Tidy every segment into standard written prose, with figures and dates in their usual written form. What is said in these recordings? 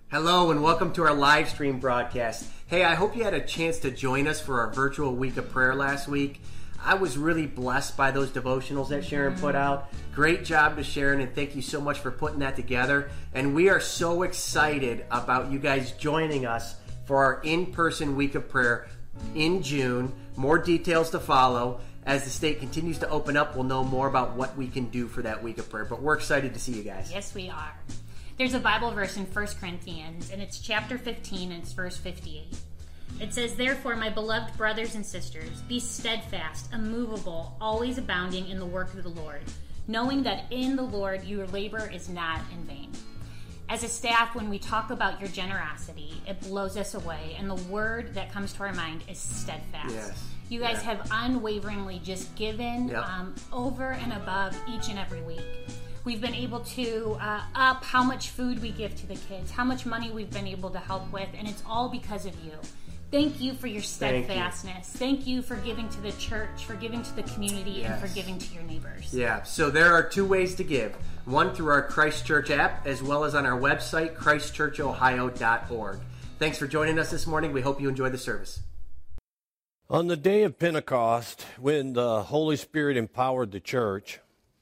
Hello and welcome to our live stream broadcast. Hey, I hope you had a chance to join us for our virtual week of prayer last week. I was really blessed by those devotionals that Sharon put out. Great job to Sharon, and thank you so much for putting that together. And we are so excited about you guys joining us for our in-person week of prayer in June. More details to follow. As the state continues to open up, we'll know more about what we can do for that week of prayer. But we're excited to see you guys. Yes, we are. There's a Bible verse in 1 Corinthians, and it's chapter 15, and it's verse 58. It says, "Therefore, my beloved brothers and sisters, be steadfast, immovable, always abounding in the work of the Lord, knowing that in the Lord your labor is not in vain." As a staff, when we talk about your generosity, it blows us away, and the word that comes to our mind is steadfast. Yes. You guys have unwaveringly just given over and above each and every week. We've been able to up how much food we give to the kids, how much money we've been able to help with, and it's all because of you. Thank you for your steadfastness. Thank you for giving to the church, for giving to the community, and for giving to your neighbors. Yeah, so there are two ways to give. One through our Christ Church app, as well as on our website, christchurchohio.org. Thanks for joining us this morning. We hope you enjoy the service. On the day of Pentecost, when the Holy Spirit empowered the church,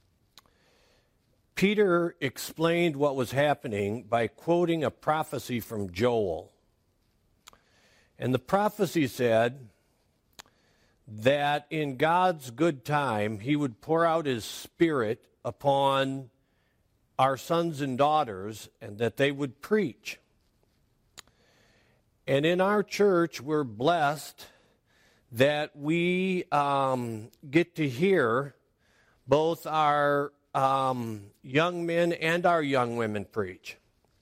Peter explained what was happening by quoting a prophecy from Joel. And the prophecy said that in God's good time, he would pour out his Spirit upon our sons and daughters, and that they would preach. And in our church, we're blessed that we get to hear both our young men and our young women preach.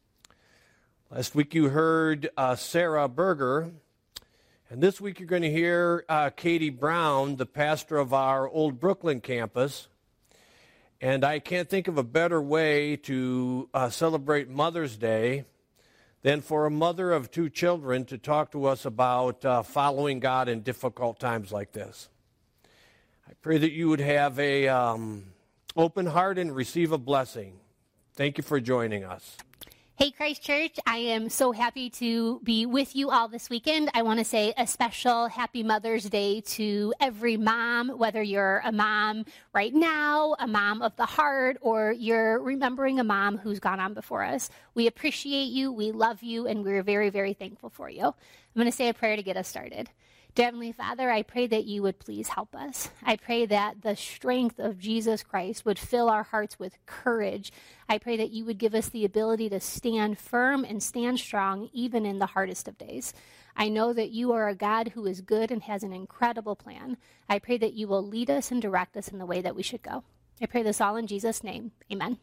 Last week you heard Sarah Berger, and this week you're going to hear Katie Brown, the pastor of our Old Brooklyn campus. And I can't think of a better way to celebrate Mother's Day than for a mother of two children to talk to us about following God in difficult times like this. I pray that you would have a open heart and receive a blessing. Thank you for joining us. Hey, Christ Church, I am so happy to be with you all this weekend. I want to say a special happy Mother's Day to every mom, whether you're a mom right now, a mom of the heart, or you're remembering a mom who's gone on before us. We appreciate you, we love you, and we're very, very thankful for you. I'm going to say a prayer to get us started. Dear Heavenly Father, I pray that you would please help us. I pray that the strength of Jesus Christ would fill our hearts with courage. I pray that you would give us the ability to stand firm and stand strong even in the hardest of days. I know that you are a God who is good and has an incredible plan. I pray that you will lead us and direct us in the way that we should go. I pray this all in Jesus' name. Amen.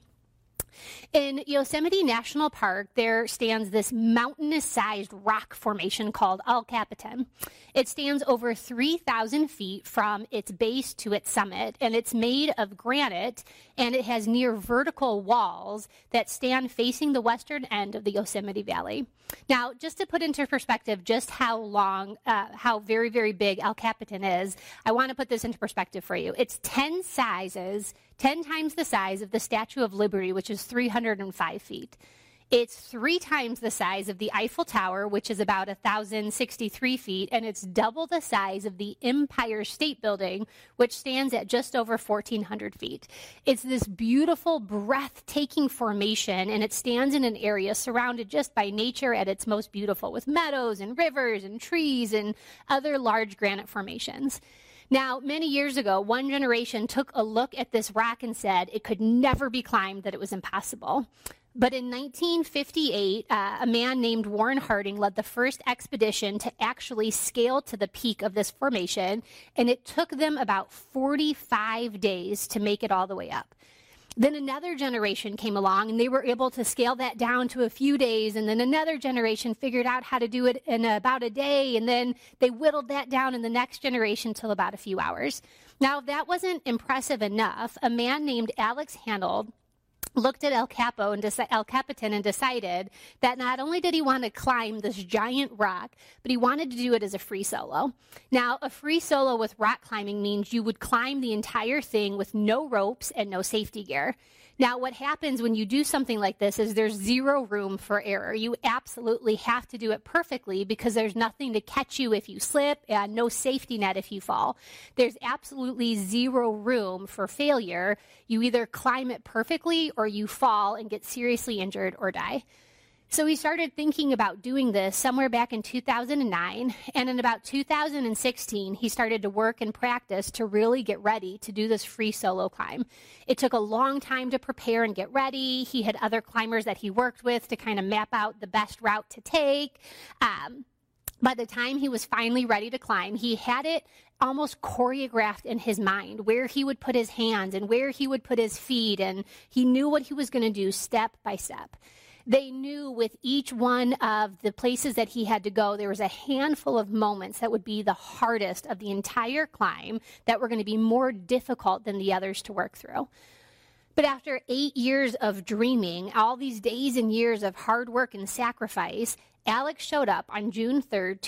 In Yosemite National Park, there stands this mountainous-sized rock formation called El Capitan. It stands over 3,000 feet from its base to its summit, and it's made of granite, and it has near vertical walls that stand facing the western end of the Yosemite Valley. Now, just to put into perspective just how very, very big El Capitan is, I want to put this into perspective for you. It's 10 times the size of the Statue of Liberty, which is 305 feet. It's 3 times the size of the Eiffel Tower, which is about 1,063 feet, and it's double the size of the Empire State Building, which stands at just over 1,400 feet. It's this beautiful, breathtaking formation, and it stands in an area surrounded just by nature at its most beautiful, with meadows and rivers and trees and other large granite formations. Now, many years ago, one generation took a look at this rock and said it could never be climbed, that it was impossible. But in 1958, a man named Warren Harding led the first expedition to actually scale to the peak of this formation, and it took them about 45 days to make it all the way up. Then another generation came along, and they were able to scale that down to a few days, and then another generation figured out how to do it in about a day, and then they whittled that down in the next generation till about a few hours. Now, if that wasn't impressive enough, a man named Alex Honnold looked at El Capitan and decided that not only did he want to climb this giant rock, but he wanted to do it as a free solo. Now, a free solo with rock climbing means you would climb the entire thing with no ropes and no safety gear. Now, what happens when you do something like this is there's zero room for error. You absolutely have to do it perfectly because there's nothing to catch you if you slip and no safety net if you fall. There's absolutely zero room for failure. You either climb it perfectly or you fall and get seriously injured or die. So he started thinking about doing this somewhere back in 2009, and in about 2016, he started to work and practice to really get ready to do this free solo climb. It took a long time to prepare and get ready. He had other climbers that he worked with to kind of map out the best route to take. By the time he was finally ready to climb, he had it almost choreographed in his mind, where he would put his hands and where he would put his feet, and he knew what he was going to do step by step. They knew with each one of the places that he had to go, there was a handful of moments that would be the hardest of the entire climb, that were going to be more difficult than the others to work through. But after 8 years of dreaming, all these days and years of hard work and sacrifice, Alex showed up on June 3rd,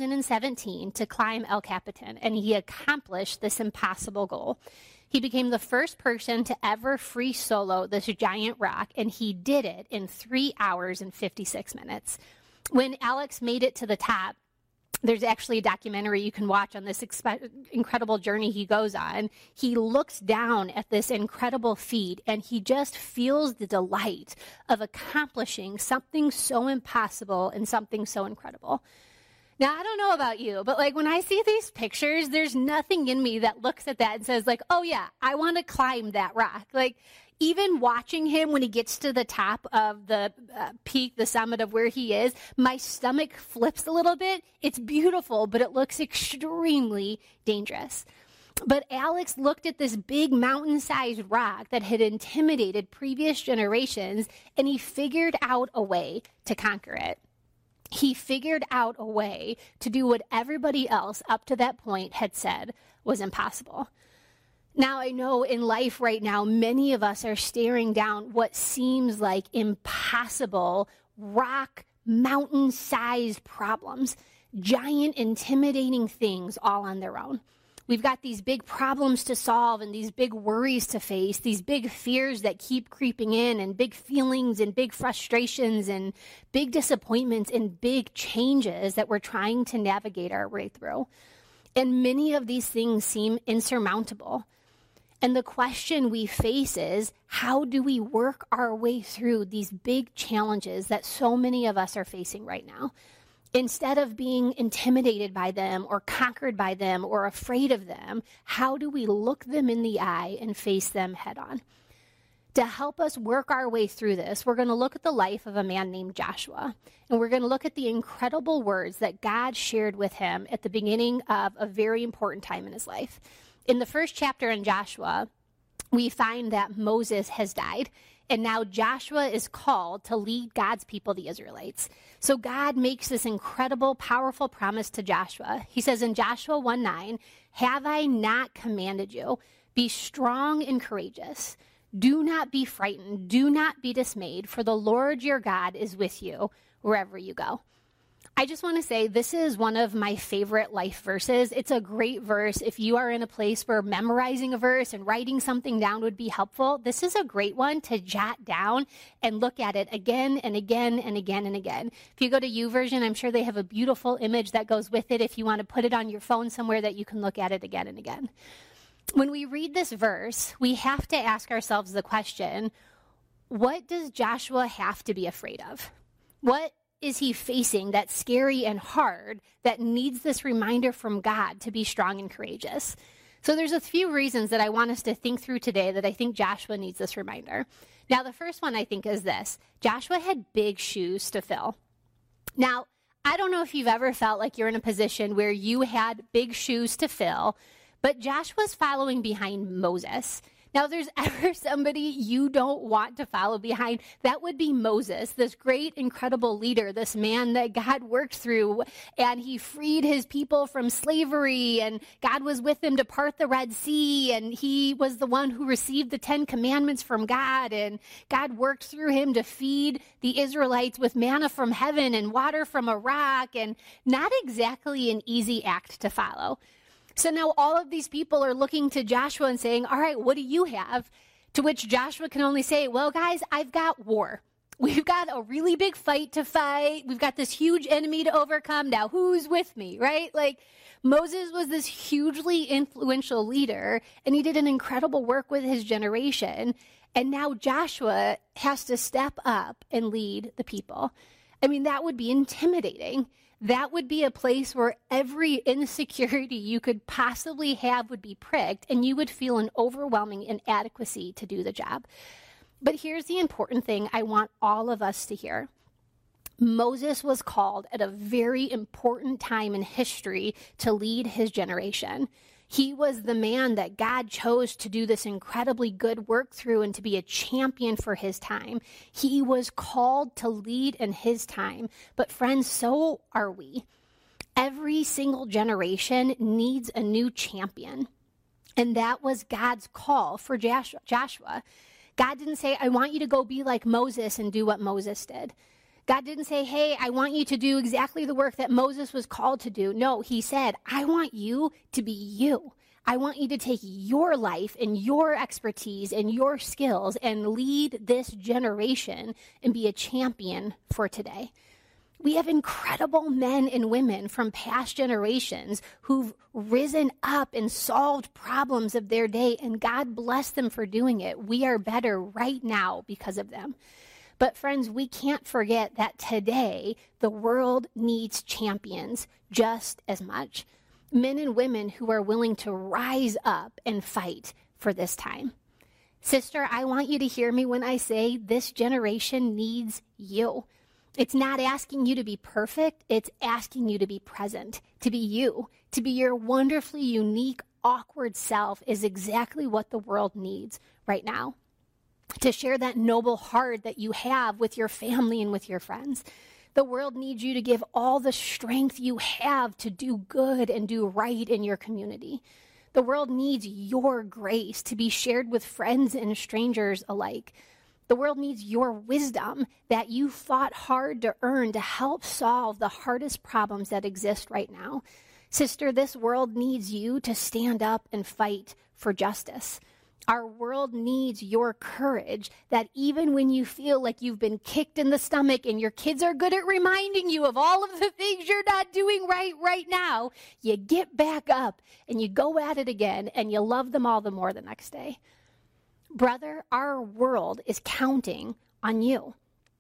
2017 to climb El Capitan, and he accomplished this impossible goal. He became the first person to ever free solo this giant rock, and he did it in 3 hours and 56 minutes. When Alex made it to the top, there's actually a documentary you can watch on this incredible journey he goes on. He looks down at this incredible feat, and he just feels the delight of accomplishing something so impossible and something so incredible. Now, I don't know about you, but like when I see these pictures, there's nothing in me that looks at that and says like, oh yeah, I want to climb that rock. Like even watching him when he gets to the top of the peak, the summit of where he is, my stomach flips a little bit. It's beautiful, but it looks extremely dangerous. But Alex looked at this big mountain-sized rock that had intimidated previous generations, and he figured out a way to conquer it. He figured out a way to do what everybody else up to that point had said was impossible. Now, I know in life right now, many of us are staring down what seems like impossible rock, mountain-sized problems, giant, intimidating things all on their own. We've got these big problems to solve and these big worries to face, these big fears that keep creeping in, and big feelings and big frustrations and big disappointments and big changes that we're trying to navigate our way through. And many of these things seem insurmountable. And the question we face is, how do we work our way through these big challenges that so many of us are facing right now? Instead of being intimidated by them or conquered by them or afraid of them, how do we look them in the eye and face them head on? To help us work our way through this, we're going to look at the life of a man named Joshua, and we're going to look at the incredible words that God shared with him at the beginning of a very important time in his life. In the first chapter in Joshua, we find that Moses has died, and now Joshua is called to lead God's people, the Israelites. So God makes this incredible, powerful promise to Joshua. He says in Joshua 1:9, "Have I not commanded you? Be strong and courageous. Do not be frightened. Do not be dismayed, for the Lord your God is with you wherever you go." I just want to say this is one of my favorite life verses. It's a great verse. If you are in a place where memorizing a verse and writing something down would be helpful, this is a great one to jot down and look at it again and again and again and again. If you go to YouVersion, I'm sure they have a beautiful image that goes with it if you want to put it on your phone somewhere that you can look at it again and again. When we read this verse, we have to ask ourselves the question, what does Joshua have to be afraid of? What is he facing that's scary and hard that needs this reminder from God to be strong and courageous? So there's a few reasons that I want us to think through today that I think Joshua needs this reminder. Now, the first one I think is this. Joshua had big shoes to fill. Now, I don't know if you've ever felt like you're in a position where you had big shoes to fill, but Joshua's following behind Moses. Now, if there's ever somebody you don't want to follow behind, that would be Moses, this great, incredible leader, this man that God worked through, and he freed his people from slavery, and God was with him to part the Red Sea, and he was the one who received the 10 Commandments from God, and God worked through him to feed the Israelites with manna from heaven and water from a rock, and not exactly an easy act to follow. So now all of these people are looking to Joshua and saying, all right, what do you have? To which Joshua can only say, well, guys, I've got war. We've got a really big fight to fight. We've got this huge enemy to overcome. Now, who's with me, right? Like, Moses was this hugely influential leader, and he did an incredible work with his generation. And now Joshua has to step up and lead the people. I mean, that would be intimidating. That would be a place where every insecurity you could possibly have would be pricked, and you would feel an overwhelming inadequacy to do the job. But here's the important thing I want all of us to hear. Moses was called at a very important time in history to lead his generation. He was the man that God chose to do this incredibly good work through and to be a champion for his time. He was called to lead in his time. But friends, so are we. Every single generation needs a new champion. And that was God's call for Joshua. God didn't say, I want you to go be like Moses and do what Moses did. God didn't say, hey, I want you to do exactly the work that Moses was called to do. No, he said, I want you to be you. I want you to take your life and your expertise and your skills and lead this generation and be a champion for today. We have incredible men and women from past generations who've risen up and solved problems of their day, and God bless them for doing it. We are better right now because of them. But friends, we can't forget that today the world needs champions just as much. Men and women who are willing to rise up and fight for this time. Sister, I want you to hear me when I say this generation needs you. It's not asking you to be perfect. It's asking you to be present, to be you, to be your wonderfully unique, awkward self is exactly what the world needs right now. To share that noble heart that you have with your family and with your friends. The world needs you to give all the strength you have to do good and do right in your community. The world needs your grace to be shared with friends and strangers alike. The world needs your wisdom that you fought hard to earn to help solve the hardest problems that exist right now. Sister, this world needs you to stand up and fight for justice. Our world needs your courage that even when you feel like you've been kicked in the stomach and your kids are good at reminding you of all of the things you're not doing right now, you get back up and you go at it again and you love them all the more the next day. Brother, our world is counting on you.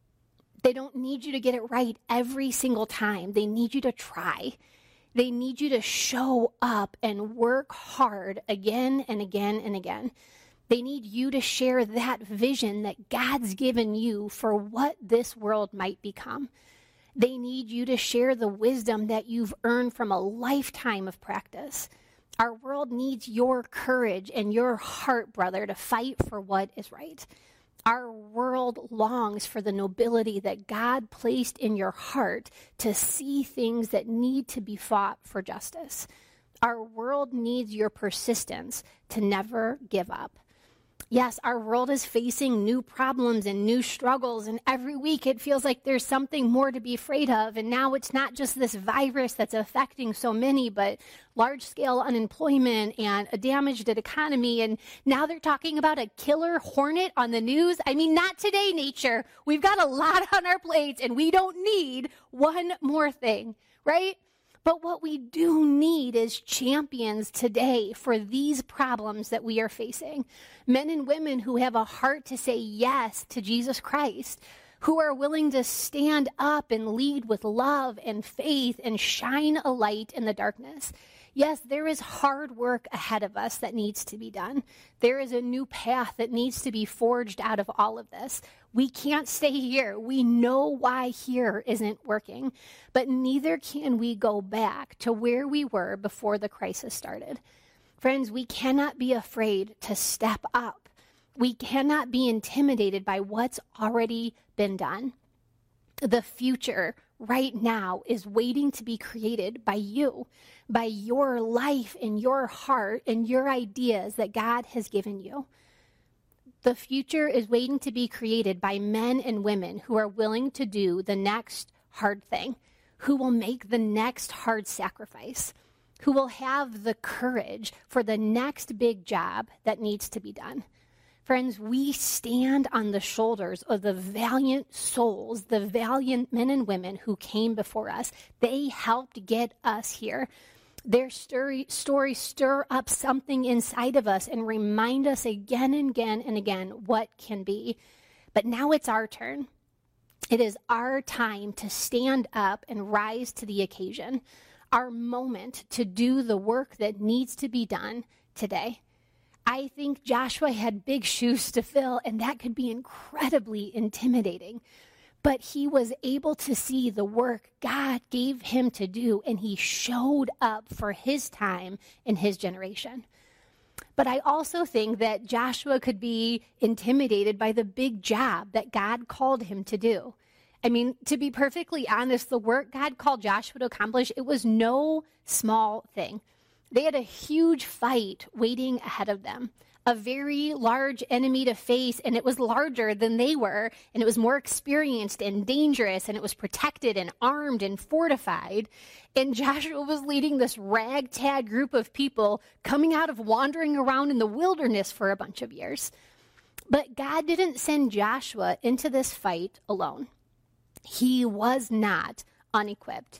They don't need you to get it right every single time. They need you to try. They need you to show up and work hard again and again and again. They need you to share that vision that God's given you for what this world might become. They need you to share the wisdom that you've earned from a lifetime of practice. Our world needs your courage and your heart, brother, to fight for what is right. Our world longs for the nobility that God placed in your heart to see things that need to be fought for justice. Our world needs your persistence to never give up. Yes, our world is facing new problems and new struggles, and every week it feels like there's something more to be afraid of. And now it's not just this virus that's affecting so many, but large-scale unemployment and a damaged economy. And now they're talking about a killer hornet on the news. I mean, not today, nature. We've got a lot on our plates, and we don't need one more thing, right? But what we do need is champions today for these problems that we are facing. Men and women who have a heart to say yes to Jesus Christ, who are willing to stand up and lead with love and faith and shine a light in the darkness. Yes, there is hard work ahead of us that needs to be done. There is a new path that needs to be forged out of all of this. We can't stay here. We know why here isn't working, but neither can we go back to where we were before the crisis started. Friends, we cannot be afraid to step up. We cannot be intimidated by what's already been done. The future right now is waiting to be created by you, by your life and your heart and your ideas that God has given you. The future is waiting to be created by men and women who are willing to do the next hard thing, who will make the next hard sacrifice, who will have the courage for the next big job that needs to be done. Friends, we stand on the shoulders of the valiant souls, the valiant men and women who came before us. They helped get us here. Their stories stir up something inside of us and remind us again and again and again what can be. But now it's our turn. It is our time to stand up and rise to the occasion, our moment to do the work that needs to be done today. I think Joshua had big shoes to fill, and that could be incredibly intimidating. But he was able to see the work God gave him to do, and he showed up for his time and his generation. But I also think that Joshua could be intimidated by the big job that God called him to do. I mean, to be perfectly honest, the work God called Joshua to accomplish, it was no small thing. They had a huge fight waiting ahead of them, a very large enemy to face, and it was larger than they were, and it was more experienced and dangerous, and it was protected and armed and fortified. And Joshua was leading this ragtag group of people coming out of wandering around in the wilderness for a bunch of years. But God didn't send Joshua into this fight alone. He was not unequipped.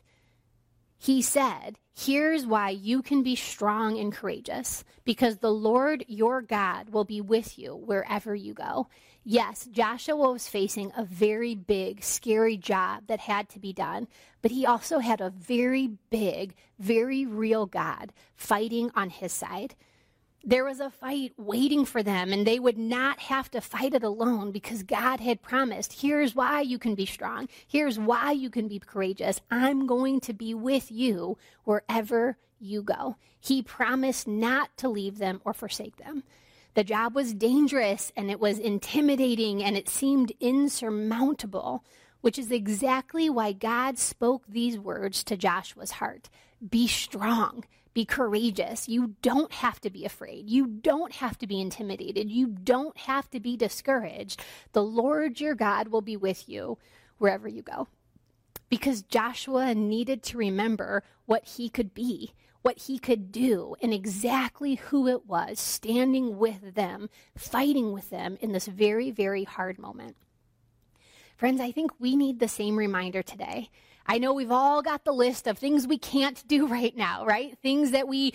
He said, here's why you can be strong and courageous, because the Lord your God will be with you wherever you go. Yes, Joshua was facing a very big, scary job that had to be done, but he also had a very big, very real God fighting on his side. There was a fight waiting for them, and they would not have to fight it alone because God had promised, here's why you can be strong. Here's why you can be courageous. I'm going to be with you wherever you go. He promised not to leave them or forsake them. The job was dangerous, and it was intimidating, and it seemed insurmountable, which is exactly why God spoke these words to Joshua's heart. Be strong. Be courageous. You don't have to be afraid. You don't have to be intimidated. You don't have to be discouraged. The Lord your God will be with you wherever you go. Because Joshua needed to remember what he could be, what he could do, and exactly who it was standing with them, fighting with them in this very, very hard moment. Friends, I think we need the same reminder today. I know we've all got the list of things we can't do right now, right? Things that we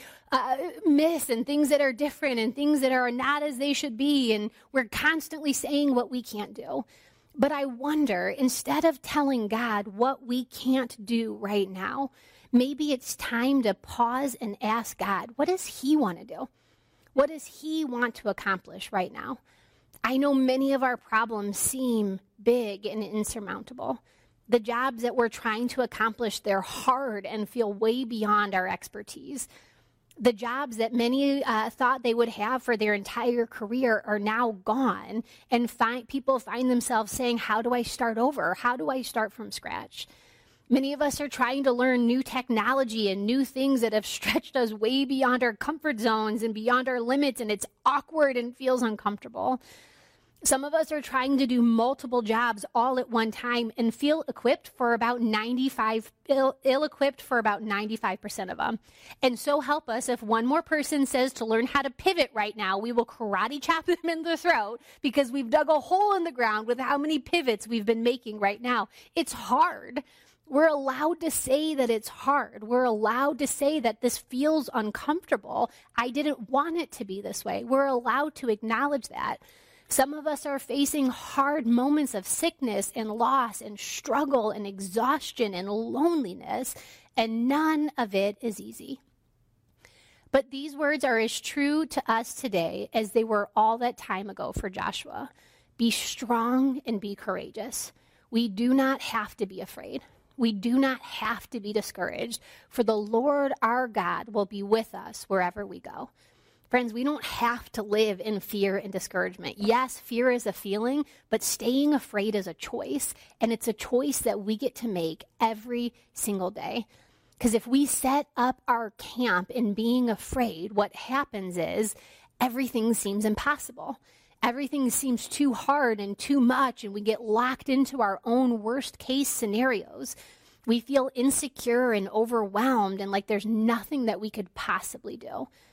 miss and things that are different and things that are not as they should be. And we're constantly saying what we can't do. But I wonder, instead of telling God what we can't do right now, maybe it's time to pause and ask God, what does he want to do? What does he want to accomplish right now? I know many of our problems seem big and insurmountable. The jobs that we're trying to accomplish, they're hard and feel way beyond our expertise. The jobs that many thought they would have for their entire career are now gone, and people find themselves saying, how do I start over? How do I start from scratch? Many of us are trying to learn new technology and new things that have stretched us way beyond our comfort zones and beyond our limits, and it's awkward and feels uncomfortable. Some of us are trying to do multiple jobs all at one time and feel ill-equipped for about 95% of them. And so help us, if one more person says to learn how to pivot right now, we will karate chop them in the throat because we've dug a hole in the ground with how many pivots we've been making right now. It's hard. We're allowed to say that it's hard. We're allowed to say that this feels uncomfortable. I didn't want it to be this way. We're allowed to acknowledge that. Some of us are facing hard moments of sickness and loss and struggle and exhaustion and loneliness, and none of it is easy. But these words are as true to us today as they were all that time ago for Joshua. Be strong and be courageous. We do not have to be afraid. We do not have to be discouraged, for the Lord our God will be with us wherever we go. Friends, we don't have to live in fear and discouragement. Yes, fear is a feeling, but staying afraid is a choice, and it's a choice that we get to make every single day. Because if we set up our camp in being afraid, what happens is everything seems impossible. Everything seems too hard and too much, and we get locked into our own worst case scenarios. We feel insecure and overwhelmed and like there's nothing that we could possibly do.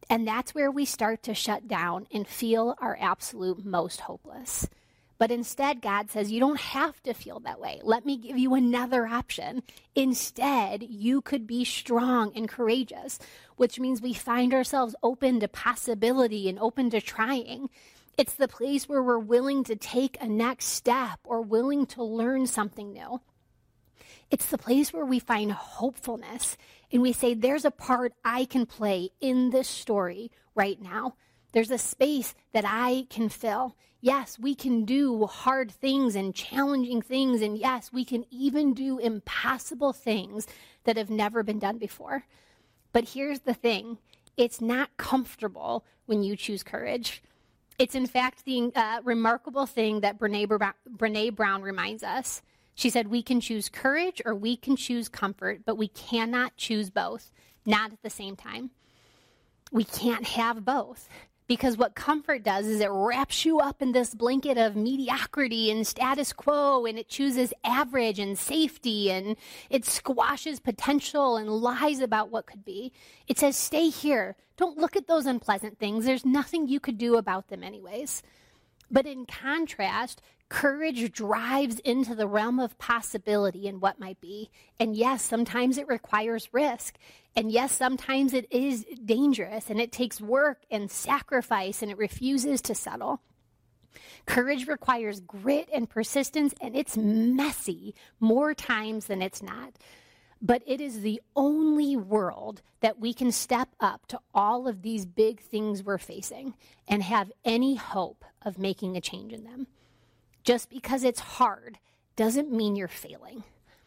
And that's where we start to shut down and feel our absolute most hopeless. But instead, God says, you don't have to feel that way. Let me give you another option. Instead, you could be strong and courageous, which means we find ourselves open to possibility and open to trying. It's the place where we're willing to take a next step or willing to learn something new. It's the place where we find hopefulness and we say, there's a part I can play in this story right now. There's a space that I can fill. Yes, we can do hard things and challenging things. And yes, we can even do impossible things that have never been done before. But here's the thing. It's not comfortable when you choose courage. It's in fact the remarkable thing that Brene Brown reminds us. She said, we can choose courage or we can choose comfort, but we cannot choose both, not at the same time. We can't have both. Because what comfort does is it wraps you up in this blanket of mediocrity and status quo, and it chooses average and safety, and it squashes potential and lies about what could be. It says, stay here. Don't look at those unpleasant things. There's nothing you could do about them anyways. But in contrast, courage drives into the realm of possibility and what might be. And yes, sometimes it requires risk. And yes, sometimes it is dangerous and it takes work and sacrifice and it refuses to settle. Courage requires grit and persistence, and it's messy more times than it's not. But it is the only world that we can step up to all of these big things we're facing and have any hope of making a change in them. Just because it's hard doesn't mean you're failing.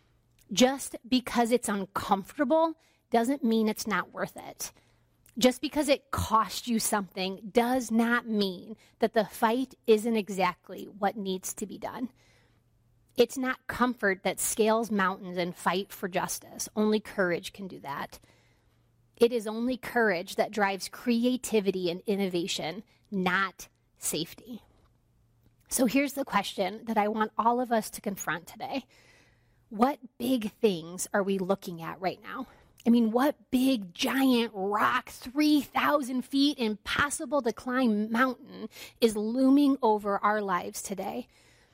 Just because it's uncomfortable doesn't mean it's not worth it. Just because it cost you something does not mean that the fight isn't exactly what needs to be done. It's not comfort that scales mountains and fight for justice. Only courage can do that. It is only courage that drives creativity and innovation, not safety. So here's the question that I want all of us to confront today. What big things are we looking at right now? I mean, what big, giant rock, 3,000 feet, impossible to climb mountain is looming over our lives today?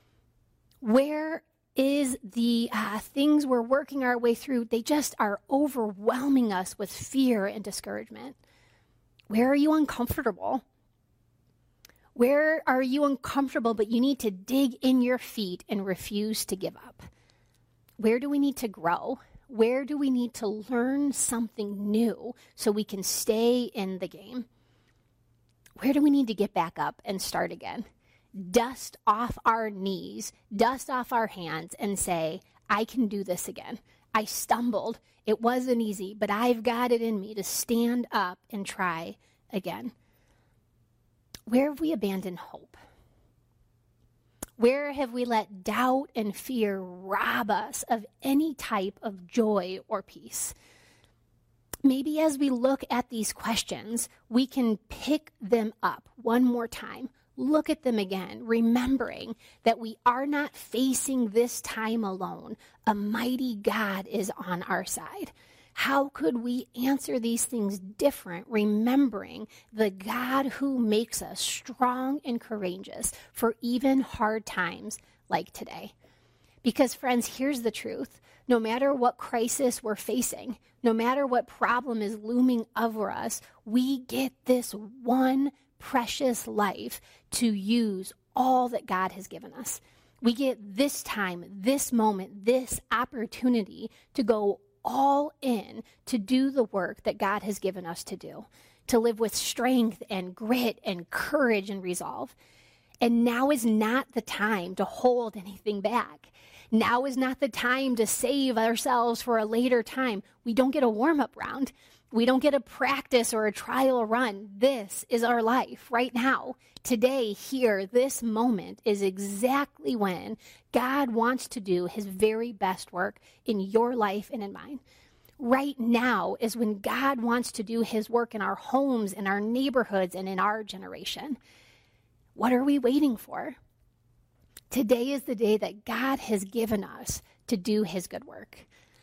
Where is the things we're working our way through? They just are overwhelming us with fear and discouragement. Where are you uncomfortable? Where are you uncomfortable, but you need to dig in your feet and refuse to give up? Where do we need to grow? Where do we need to learn something new so we can stay in the game? Where do we need to get back up and start again? Dust off our knees, dust off our hands, and say, I can do this again. I stumbled. It wasn't easy, but I've got it in me to stand up and try again. Where have we abandoned hope? Where have we let doubt and fear rob us of any type of joy or peace? Maybe as we look at these questions, we can pick them up one more time. Look at them again, remembering that we are not facing this time alone. A mighty God is on our side. How could we answer these things different, remembering the God who makes us strong and courageous for even hard times like today? Because, friends, here's the truth. No matter what crisis we're facing, no matter what problem is looming over us, we get this one precious life to use all that God has given us. We get this time, this moment, this opportunity to go all in to do the work that God has given us to do, to live with strength and grit and courage and resolve. And now is not the time to hold anything back. Now is not the time to save ourselves for a later time. We don't get a warm-up round. We don't get a practice or a trial run. This is our life right now. Today, here, this moment is exactly when God wants to do his very best work in your life and in mine. Right now is when God wants to do his work in our homes, in our neighborhoods, and in our generation. What are we waiting for? Today is the day that God has given us to do his good work.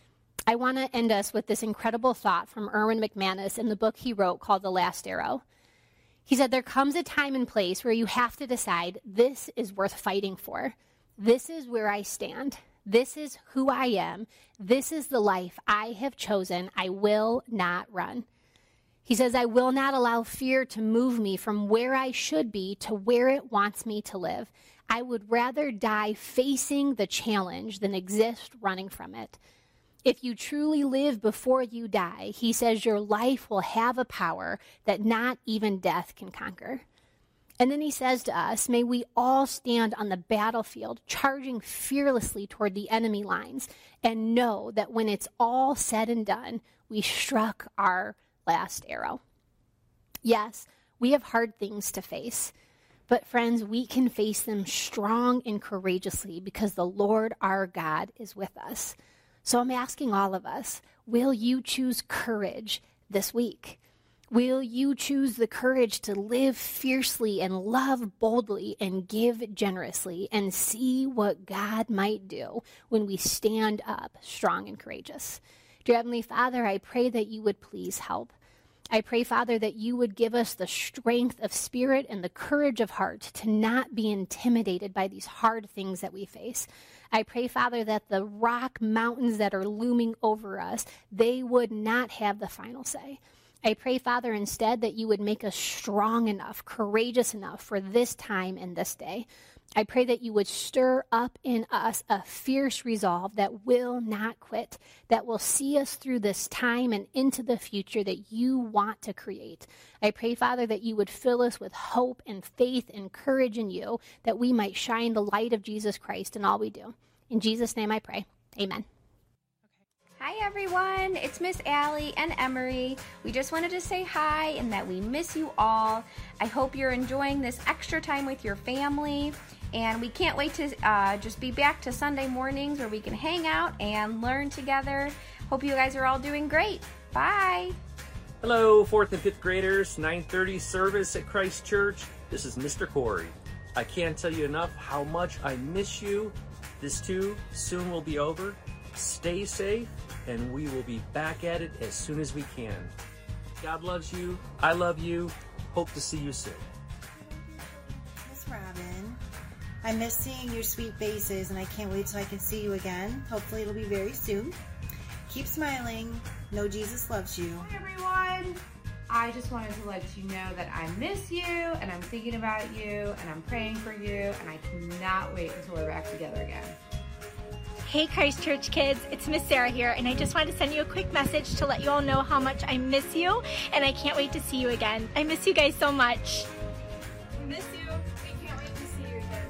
I want to end us with this incredible thought from Erwin McManus in the book he wrote called The Last Arrow. He said, there comes a time and place where you have to decide, this is worth fighting for. This is where I stand. This is who I am. This is the life I have chosen. I will not run. He says, I will not allow fear to move me from where I should be to where it wants me to live. I would rather die facing the challenge than exist running from it. If you truly live before you die, he says your life will have a power that not even death can conquer. And then he says to us, may we all stand on the battlefield, charging fearlessly toward the enemy lines, and know that when it's all said and done, we struck our last arrow. Yes, we have hard things to face, but friends, we can face them strong and courageously because the Lord our God is with us. So I'm asking all of us, will you choose courage this week? Will you choose the courage to live fiercely and love boldly and give generously and see what God might do when we stand up strong and courageous? Dear Heavenly Father, I pray that you would please help. I pray, Father, that you would give us the strength of spirit and the courage of heart to not be intimidated by these hard things that we face. I pray, Father, that the rock mountains that are looming over us, they would not have the final say. I pray, Father, instead that you would make us strong enough, courageous enough for this time and this day. I pray that you would stir up in us a fierce resolve that will not quit, that will see us through this time and into the future that you want to create. I pray, Father, that you would fill us with hope and faith and courage in you, that we might shine the light of Jesus Christ in all we do. In Jesus' name I pray. Amen. Hi everyone, it's Miss Allie and Emery. We just wanted to say hi and that we miss you all. I hope you're enjoying this extra time with your family, and we can't wait to just be back to Sunday mornings where we can hang out and learn together. Hope you guys are all doing great. Bye. Hello, 4th and 5th graders, 9:30 service at Christ Church. This is Mr. Corey. I can't tell you enough how much I miss you. This too soon will be over. Stay safe, and we will be back at it as soon as we can. God loves you. I love you. Hope to see you soon. Miss Robin, I miss seeing your sweet faces, and I can't wait till I can see you again. Hopefully it'll be very soon. Keep smiling. Know Jesus loves you. Hi everyone. I just wanted to let you know that I miss you, and I'm thinking about you, and I'm praying for you, and I cannot wait until we're back together again. Hey Christ Church kids, it's Miss Sarah here, and I just wanted to send you a quick message to let you all know how much I miss you, and I can't wait to see you again. I miss you guys so much. We miss you. We can't wait to see you again.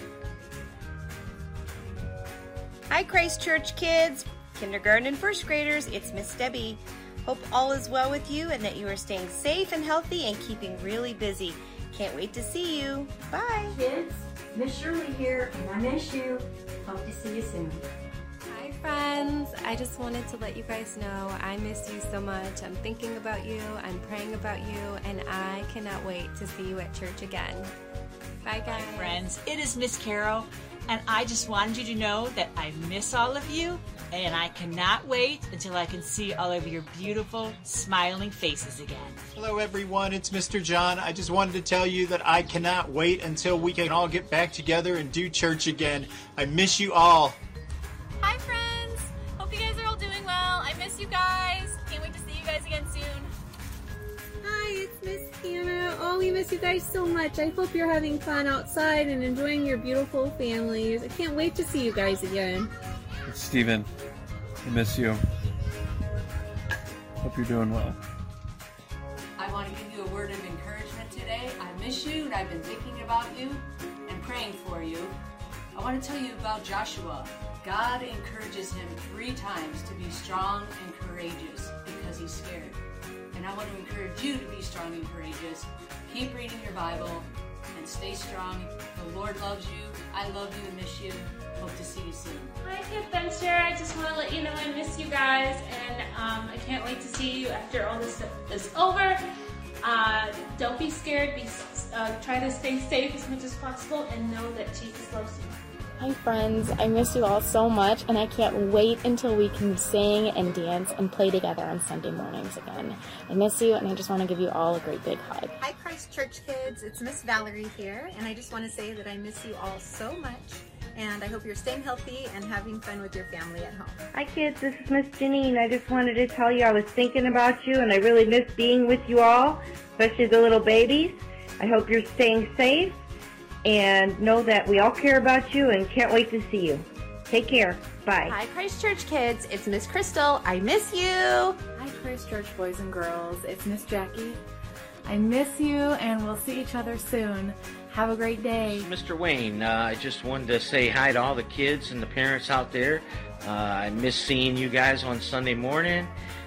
Hi Christ Church kids, kindergarten and first graders, it's Miss Debbie. Hope all is well with you and that you are staying safe and healthy and keeping really busy. Can't wait to see you. Bye. Kids, Miss Shirley here, and I miss you. Hope to see you soon. Hi friends, I just wanted to let you guys know I miss you so much. I'm thinking about you, I'm praying about you, and I cannot wait to see you at church again. Bye guys. Hi friends, it is Miss Carol, and I just wanted you to know that I miss all of you, and I cannot wait until I can see all of your beautiful, smiling faces again. Hello everyone, it's Mr. John. I just wanted to tell you that I cannot wait until we can all get back together and do church again. I miss you all. Hi friends, hope you guys are all doing well. I miss you guys. Can't wait to see you guys again soon. Hi, it's Miss Hannah. Oh, we miss you guys so much. I hope you're having fun outside and enjoying your beautiful families. I can't wait to see you guys again. It's Steven. I miss you. Hope you're doing well. I want to give you a word of encouragement today. I miss you, and I've been thinking about you and praying for you. I want to tell you about Joshua. God encourages him 3 times to be strong and courageous because he's scared. And I want to encourage you to be strong and courageous. Keep reading your Bible and stay strong. The Lord loves you. I love you and miss you. Hope to see you soon. Hi kids, I'm Sarah. I just want to let you know I miss you guys, and I can't wait to see you after all this stuff is over. Don't be scared. Try to stay safe as much as possible, and know that Jesus loves you. Hi friends, I miss you all so much, and I can't wait until we can sing and dance and play together on Sunday mornings again. I miss you, and I just want to give you all a great big hug. Hi Christ Church kids, it's Miss Valerie here, and I just want to say that I miss you all so much, and I hope you're staying healthy and having fun with your family at home. Hi kids, this is Miss Janine. I just wanted to tell you I was thinking about you, and I really miss being with you all, especially the little babies. I hope you're staying safe. And know that we all care about you and can't wait to see you. Take care. Bye. Hi Christ Church kids, it's Miss Crystal. I miss you. Hi Christ Church boys and girls, it's Miss Jackie. I miss you and we'll see each other soon. Have a great day. Mr. Wayne, I just wanted to say hi to all the kids and the parents out there. I miss seeing you guys on Sunday morning.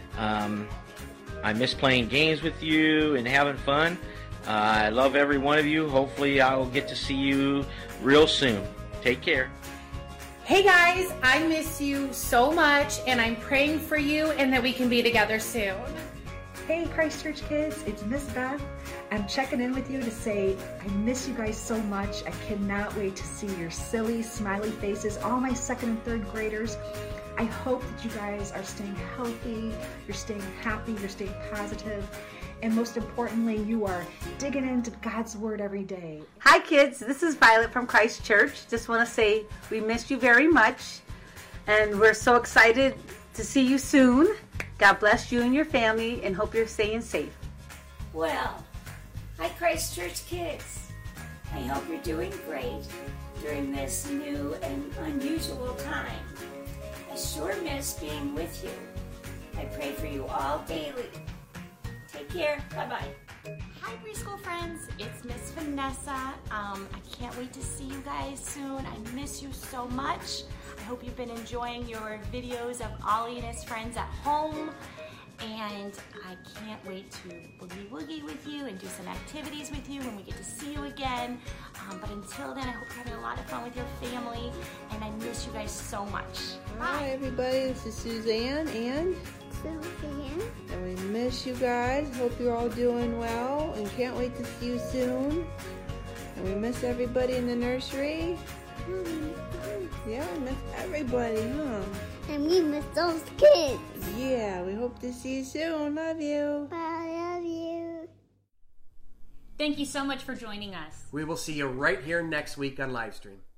I miss playing games with you and having fun. I love every one of you. Hopefully I will get to see you real soon. Take care. Hey guys, I miss you so much, and I'm praying for you and that we can be together soon. Hey Christ Church kids, it's Miss Beth. I'm checking in with you to say I miss you guys so much. I cannot wait to see your silly, smiley faces, all my 2nd and 3rd graders. I hope that you guys are staying healthy, you're staying happy, you're staying positive. And most importantly, you are digging into God's Word every day. Hi kids, this is Violet from Christ Church. Just want to say we miss you very much. And we're so excited to see you soon. God bless you and your family and hope you're staying safe. Well, hi Christ Church kids. I hope you're doing great during this new and unusual time. I sure miss being with you. I pray for you all daily. Take care. Bye-bye. Hi, preschool friends. It's Miss Vanessa. I can't wait to see you guys soon. I miss you so much. I hope you've been enjoying your videos of Ollie and his friends at home. And I can't wait to boogie-woogie with you and do some activities with you when we get to see you again. But until then, I hope you're having a lot of fun with your family. And I miss you guys so much. Hi, everybody. This is Suzanne and Suzanne. And we miss you guys. Hope you're all doing well and can't wait to see you soon. And we miss everybody in the nursery. Yeah, we miss everybody, huh? And we miss those kids. Yeah, we hope to see you soon. Love you. I love you. Thank you so much for joining us. We will see you right here next week on Livestream.